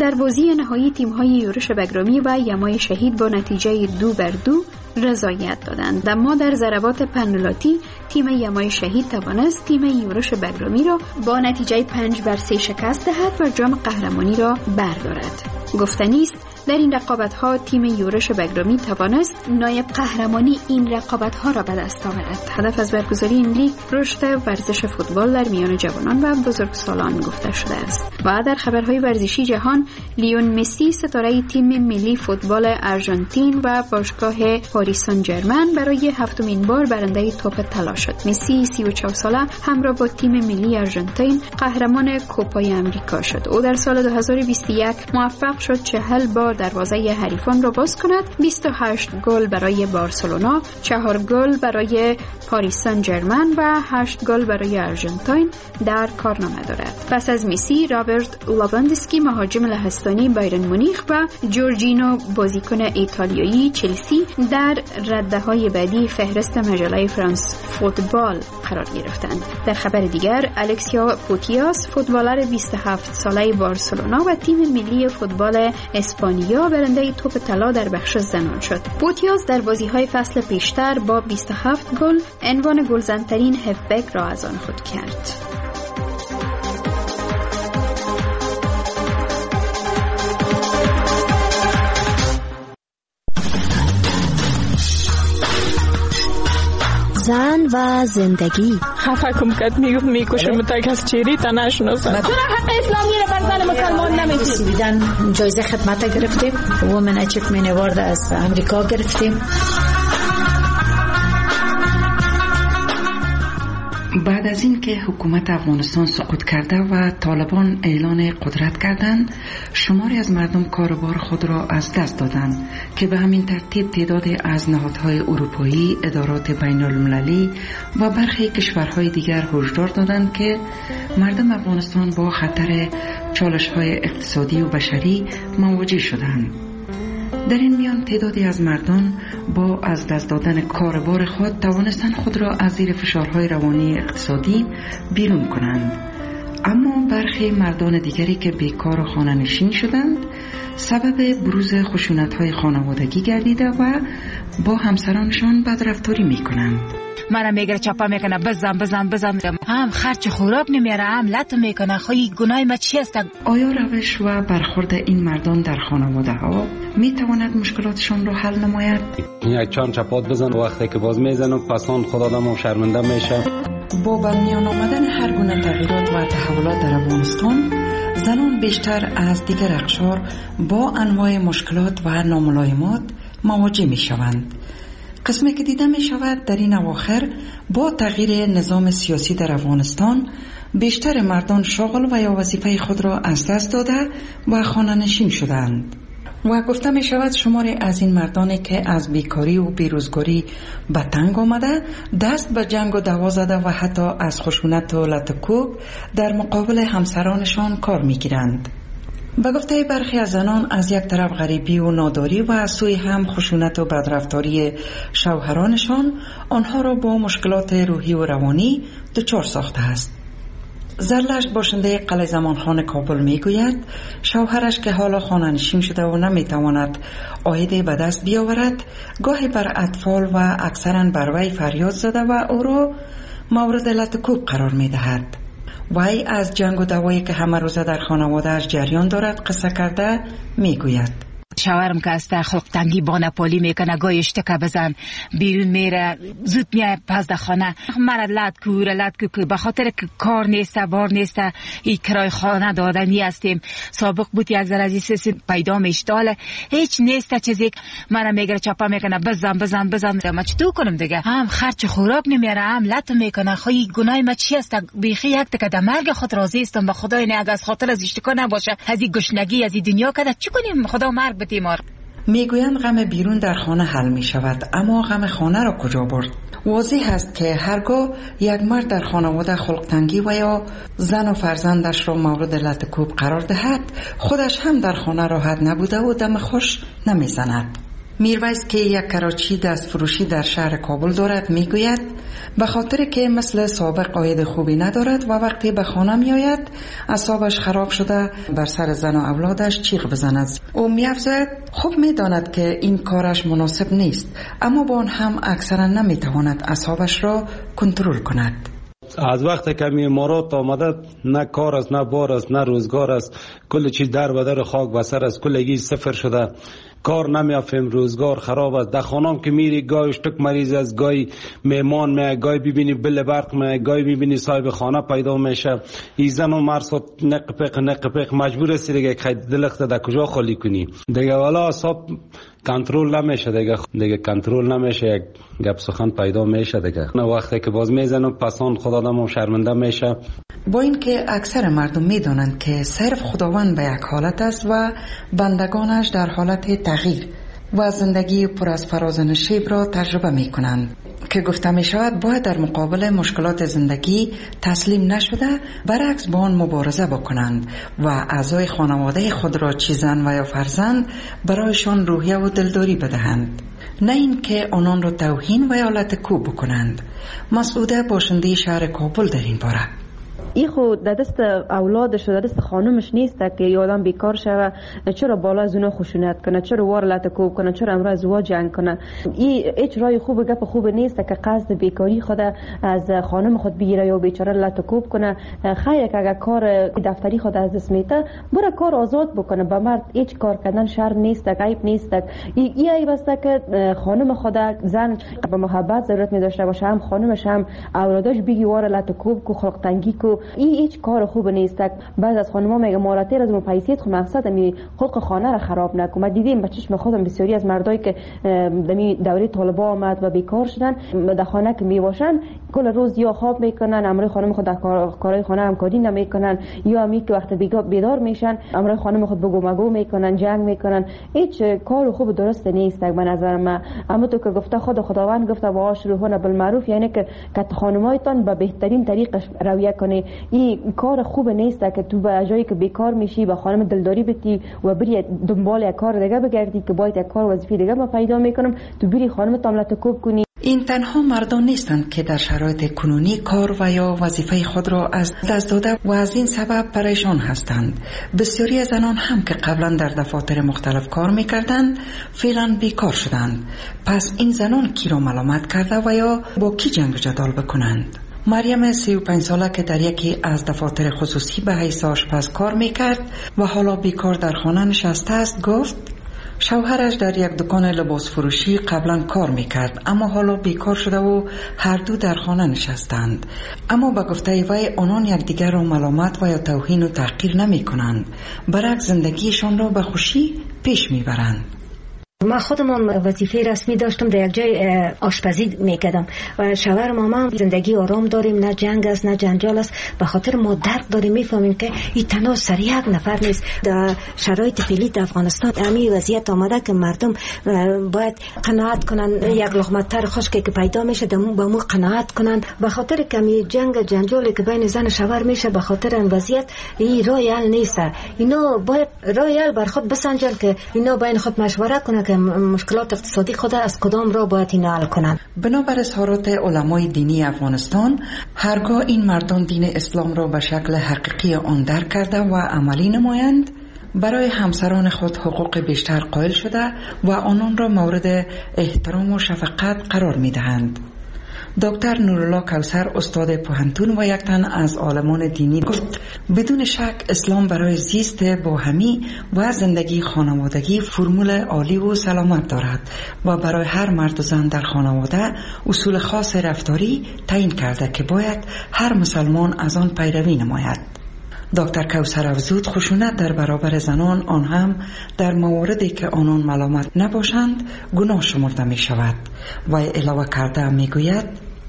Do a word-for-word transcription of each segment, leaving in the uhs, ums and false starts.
در بازی نهایی تیم‌های یورش بگرامی و یمای شهید با نتیجه دو بر دو رضایت دادند. اما در ضربات پنالتی تیم یمای شهید توانست تیم یورش بگرامی را با نتیجه پنج بر سه شکست دهد و جام قهرمانی را بردارد. گفتنی است در این رقابت‌ها تیم یورش بگرامی توانست نایب قهرمانی این رقابت‌ها را به دست آورد. هدف از برگزاری این لیگ رشد ورزش فوتبال در میان جوانان و بزرگسالان گفته شده است. و در خبرهای ورزشی جهان، لیون مسی ستاره تیم ملی فوتبال آرژانتین و باشگاه پاریس سن ژرمن برای هفتمین بار برنده توپ طلا شد. مسی سی و چهار ساله همراه با تیم ملی آرژانتین قهرمان کوپای آمریکا شد. او در سال دو هزار و بیست و یک موفق شد چهل بار دروازه حریفان را باز کند. بیست و هشت گل برای بارسلونا، چهار گل برای پاریس سن ژرمن و هشت گل برای آرژانتین در کارنامه دارد. پس از مسی، رابرت لواندوسکی مهاجم لهستانی بایرن مونیخ و جورجینو بازیکن ایتالیایی چلسی در رده‌های بعدی فهرست مجله فرانس فوتبال قرار گرفتند. در خبر دیگر، الکسیا پوتیاس فوتبالر بیست و هفت ساله بارسلونا و تیم ملی فوتبال اسپانیا برنده توپ طلا در بخش زنان شد. پوتیاس در بازی‌های فصل پیشتر با بیست و هفت گل عنوان گلزن‌ترین هفبک را از آن خود کرد. زن و زندگی. خفه کم کت میگفت میکشم تا کس چیری تا نشناسم. چرا حق اسلامی رو بر زن مسلمان نمیدید؟ سویدن جایزه خدمت گرفتیم، وومن اچیومنت اوارد از امریکا گرفتیم. بعد از این که حکومت افغانستان سقوط کرده و طالبان اعلان قدرت کردند، شماری از مردم کاروبار خود را از دست دادند که به همین ترتیب تعدادی از نهادهای اروپایی، ادارات بین المللی و برخی کشورهای دیگر هشدار دادند که مردم افغانستان با خطر چالش‌های اقتصادی و بشری مواجه شدند. در این میان تعدادی از مردم با از دست دادن کاربار خود توانستند خود را از زیر فشارهای روانی اقتصادی بیرون کنند. اما برخی مردان دیگری که بیکار و خانه نشین شدند سبب بروز خشونت‌های خانوادگی گردیده و با همسرانشان بدرفتاری می‌کنند. منم میگره چپا میکنه بزن بزن بزن هم خرچ خوراک نمیاره هم لط میکنه. خواهی گناه ما چی است؟ آیا روش و برخورد این مردان در خانواده ها میتواند مشکلاتشان را حل نماید؟ یک چند چپات بزن وقتی که باز میزن و پسان خود آدم شرمنده میشه. با برمیان آمدن هر گونه تغییرات و تحولات در افغانستان، زنان بیشتر از دیگر اقشار با انواع مشکلات و ناملایمات مواجه میشوند. قسمی که دیده می شود در این اواخر با تغییر نظام سیاسی در افغانستان بیشتر مردان شغل و یا وظیفه خود را از دست داده و خانه نشین شدند و گفته می شود شماری از این مردانی که از بیکاری و بیروزگاری به تنگ آمده دست به جنگ و دعوا زده و حتی از خشونت و لطکوب در مقابل همسرانشان کار می گیرند. به گفته برخی از زنان از یک طرف غریبی و ناداری و از سوی هم خشونت و بدرفتاری شوهرانشان آنها را با مشکلات روحی و روانی دچار ساخته است. زرلشت باشنده قلعه زمانخان کابل می گوید شوهرش که حالا خانه نشین شده و نمی تواند عایدی به دست بیاورد گاهی بر اطفال و اکثرا بر وی فریاد زده و او را مورد لطکوب قرار می دهد. وی از جنگ و دوایی که همه روزه در خانواده‌اش جریان دارد قصه کرده می گوید شوهرم که است خلق تنگی با نپالی میکنه گاهی اشتکه بزن بیرون میره زود میای پس در خانه مرا لد کوره لد کوره به خاطر که کار نیسته بار نیسته ای کرای خانه دادنی هستیم. سابق بود یک ذره از پیدا میشتاله هیچ نیسته چیزی مرا میگره چپا میکنه بزن بزن بزن ما چطور کنم دیگه هم خرچ خوراک نمیاره هم لط میکنه. خواهی گناه ما چی است؟ بیخی یک تکه در مرگ خود راضی استم به خدای نه از خاطر از اشتکا نباشه از این گشنگی از این دنیا کده چی کنیم خدا مرگ بتیمار. میگویند غم بیرون در خانه حل می شود اما غم خانه را کجا برد؟ واضح است که هرگاه یک مرد در خانواده خلق تنگی و یا زن و فرزندش را مورد لطکوب قرار دهد خودش هم در خانه راحت نبوده و دم خوش نمی زند. میرویس که یک کراچی دست فروشی در شهر کابل دارد میگوید به خاطر که مثل سابق عاید خوبی ندارد و وقتی به خانه میآید اعصابش خراب شده بر سر زن و اولادش چیغ بزند. او می‌افزاید خوب میداند که این کارش مناسب نیست، اما با آن هم اکثرا نمیتواند اعصابش را کنترل کند. از وقتی که می امارات آمده نه کار است، نه بار است، نه روزگار است، کل چیز در و در خاک بسر است، کلگی صفر شده، کار نمیافیم، روزگار خراب است. در خانم که میری گاهی اشتک مریض است، گاهی میمان می، گاهی ببینی بل برق می، گاهی ببینی صاحب خانه پیدا میشه. این زن و مرد نق پق نق پق مجبور است دیگه که دلخت در کجا خالی کنی دیگه، والا حساب کنترل نمیشه دیگه، دیگه کنترل نمیشه، یک گپ سخن پیدا میشه دیگه. نه وقتی که باز میزنم پسان خود آدم شرمنده میشه. با اینکه اکثر مردم میدونند که صرف خداوند به یک حالت است و بندگانش در حالت تغییر و زندگی پر از فراز و نشیب را تجربه میکنند که گفته می شود باید در مقابل مشکلات زندگی تسلیم نشده، برعکس با آن مبارزه بکنند و اعضای خانواده خود را چه زن و یا فرزند برایشان روحیه و دلداری بدهند، نه این که آنان را توهین و یا لطکوب بکنند. مسعوده باشنده شهر کابل در این باره: ای خود در دست اولادش و در دست خانمش نیست که یه آدم بیکار شوه، چرا بالا از اونا خشونت کنه، چرا وار لطکوب کنه، چرا امرو ازدواج جنگ کنه. این هیچ رای خوب گپ خوب نیست که قصد بیکاری خود از خانم خود بگیره یا بیچاره لطکوب کنه. خیلی که اگر کار دفتری خود از دست میته بره کار آزاد بکنه. به مرد هیچ کار کردن شرم نیست، عیب نیست. این عیب است که خانم خود زن به محبت ضرورت می داشته باشه، هم خانمش هم اولادش بگی وار لطکوب کو، خلق تنگی کو. این هیچ کار خوب نیست. بعض از خانم‌ها میگه مالاتر از اون پیسیت خو مقصد می خلق خانه را خراب نکن. ما دیدیم به چشم خودم بسیاری از مردایی که دمی دوره طالبا آمد و بیکار شدن در خانه که میباشن کل روز یا خواب میکنن، امروی خانم خود در کارهای خانه همکاری نمیکنن، یا می که وقت بیدار میشن امروی خانم خود بگو مگو میکنن، جنگ میکنن. هیچ کار خوب درست نیست به نظر من. اما تو که گفته خود خداوند گفته و عاشروهن بالمعروف، یعنی که که خانمایتان به بهترین طریق رویه کنی. این کار خوب نیست که تو به جایی که بیکار میشی با خانم دلداری بتی و بری دنبال یک کار دیگه بگردی که باید یک کار وظیفه دیگه ما پیدا میکنم، تو بری خانم تاملت کوب کنی. این تنها مردان نیستند که در شرایط کنونی کار و یا وظیفه خود را از دست داده و از این سبب پریشان هستند. بسیاری از زنان هم که قبلا در دفاتر مختلف کار میکردند فعلا بیکار شدند. پس این زنان کی را ملامت کرده و یا با کی جنگ جدال بکنند؟ مریم سی و پنج ساله که در یکی از دفاتر خصوصی به حیث آشپز کار میکرد و حالا بیکار در خانه نشسته است گفت شوهرش در یک دکان لباس فروشی قبلا کار میکرد، اما حالا بیکار شده و هر دو در خانه نشستند. اما به گفته وی آنان یکدیگر را ملامت و یا توهین و تحقیر نمی کنند، برعکس زندگیشان را به خوشی پیش میبرند. ما خودمان وظیفه رسمی داشتم، در یک جای آشپزی میکردم و شوهر ماما زندگی آرام داریم، نه جنگ است نه جنجال است. به خاطر ما درک داریم، میفهمیم که این تنها سر یک نفر نیست. در شرایط فعلی در افغانستان همین وضعیت آمده که مردم باید قناعت کنن، یک لقمه تر خشکی که پیدا میشه دمون به مو قناعت کنن. به خاطر کمی جنگ جنجالی که بین زن شوهر میشه به خاطر این وضعیت این راه حل نیست. اینا باید راه حل بر خود بسنجن که اینا بین خود مشوره کنن مشکلات اقتصادی خود از کدام را باید این حل کنند. بنابر اظهارات علمای دینی افغانستان، هرگاه این مردان دین اسلام را به شکل حقیقی آن درک کرده و عملی نمایند، برای همسران خود حقوق بیشتر قائل شده و آنان را مورد احترام و شفقت قرار می دهند. دکتر نورالله کوثر استاد پوهنتون و یک تن از عالمان دینی گفت بدون شک اسلام برای زیست باهمی و زندگی خانوادگی فرمول عالی و سلامت دارد و برای هر مرد و زن در خانواده اصول خاص رفتاری تعیین کرده که باید هر مسلمان از آن پیروی نماید. دکتر کوثر افزود خشونت در برابر زنان، آن هم در مواردی که آنان ملامت نباشند، گناه شمرده می شود و علاوه کرده می گوید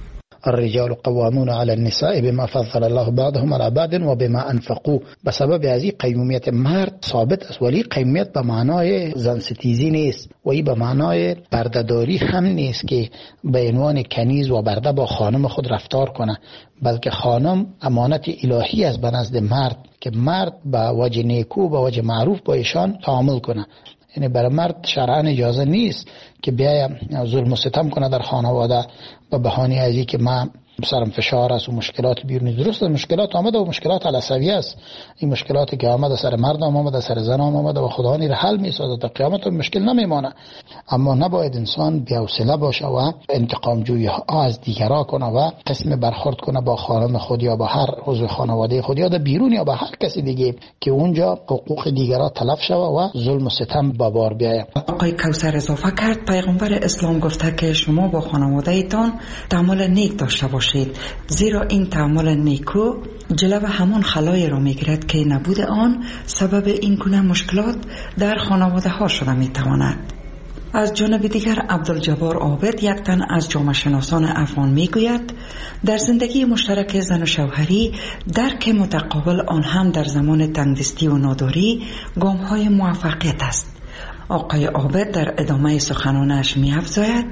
الرجال قوامون على النساء بما فضل الله بعضهم على بعض و بما انفقوا. به سبب از این قیمومیت مرد ثابت است، ولی قیمومیت به معنای زن ستیزی نیست و این به معنای بردهداری هم نیست که به عنوان کنیز و برده با خانم خود رفتار کنه، بلکه خانم امانت الهی است به نزد مرد که مرد به وجه نیکو به وجه معروف با ایشان تعامل کنه. یعنی برای مرد شرعاً اجازه نیست که بیاید ظلم و ستم کنه در خانواده به بهانه از اینکه من سرم فشار است و مشکلات بیرونی. درست مشکلات آمده و مشکلات عصبی است، این مشکلاتی که آمده سر مرد آمده سر زن آمده و خدا نیره حل میسازه، تا قیامت مشکل نمیمانه. اما نباید انسان بی‌حوصله باشه و انتقام جویی ها از دیگران کنه و قسم برخورد کنه با خانم خود یا با هر عضو خانواده خود یا در بیرون یا با هر کسی دیگه که اونجا حقوق دیگران تلف شوه و ظلم و ستم به بار بیاید. آقای کوثر اضافه کرد پیغمبر اسلام گفته که شما با خانواده ایتان تعامل نیک داشته باشید، زیرا این تعامل نیکو جلو همون خلای را میگیرد که نبود آن سبب این گونه مشکلات در خانواده ها شده میتواند. از جانب دیگر عبدالجبار عابد، یک تن از جامعه شناسان افغان، میگوید در زندگی مشترک زن و شوهری درک متقابل آن هم در زمان تنگدستی و ناداری گام های موفقیت است. آقای عابد در ادامه سخنانش می‌افزاید: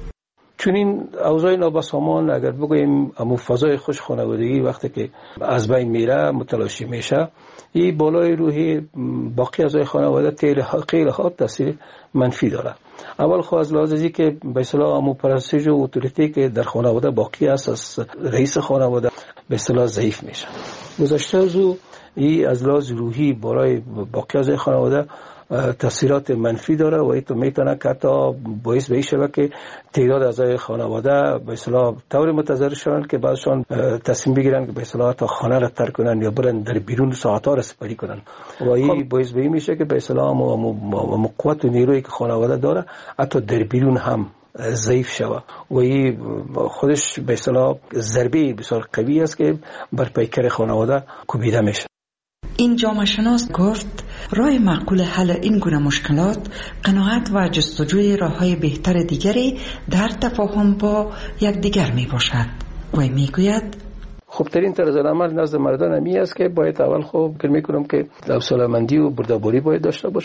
چون این اوضاع نابسامان اگر بگوییم امو فضای خوش خانوادگی وقتی که از بین میره متلاشی میشه، این بالای روحی باقی اعضای خانواده خیلی ها تاثیر منفی داره. اول خو از لحاظ ازی که به اصطلاح امو پرستش و اتوریتی که در خانواده باقی است از رئیس خانواده به اصطلاح ضعیف میشه. گذشته از او این از لحاظ روحی بالای باقی اعضای خانواده تاثیرات منفی داره و ایتو میتونه که تا باعث به این شود که تعداد اعضای خانواده به اصطلاح طور متضرر شوند که بعضشان تصمیم بگیرن که به اصطلاح تا خانه را ترک کنن یا برن در بیرون ساعت‌ها را سپری کنن و این باعث به این میشه که به اصطلاح مو قوت و نیرویی که خانواده داره حتی در بیرون هم ضعیف شود و این خودش به اصطلاح ضربه بسیار قوی است که بر پیکر خانواده کوبیده میشه. این جامعه شناس گفت راه معقول حل این گونه مشکلات قناعت و جستجوی راه‌های بهتر دیگری در تفاهم با یکدیگر می باشد. و میگوید خوبترین طرز عمل نزد مردان همی است که باید اول خوب فکر میکنم که حوصله‌مندی و بردباری باید داشته باشه.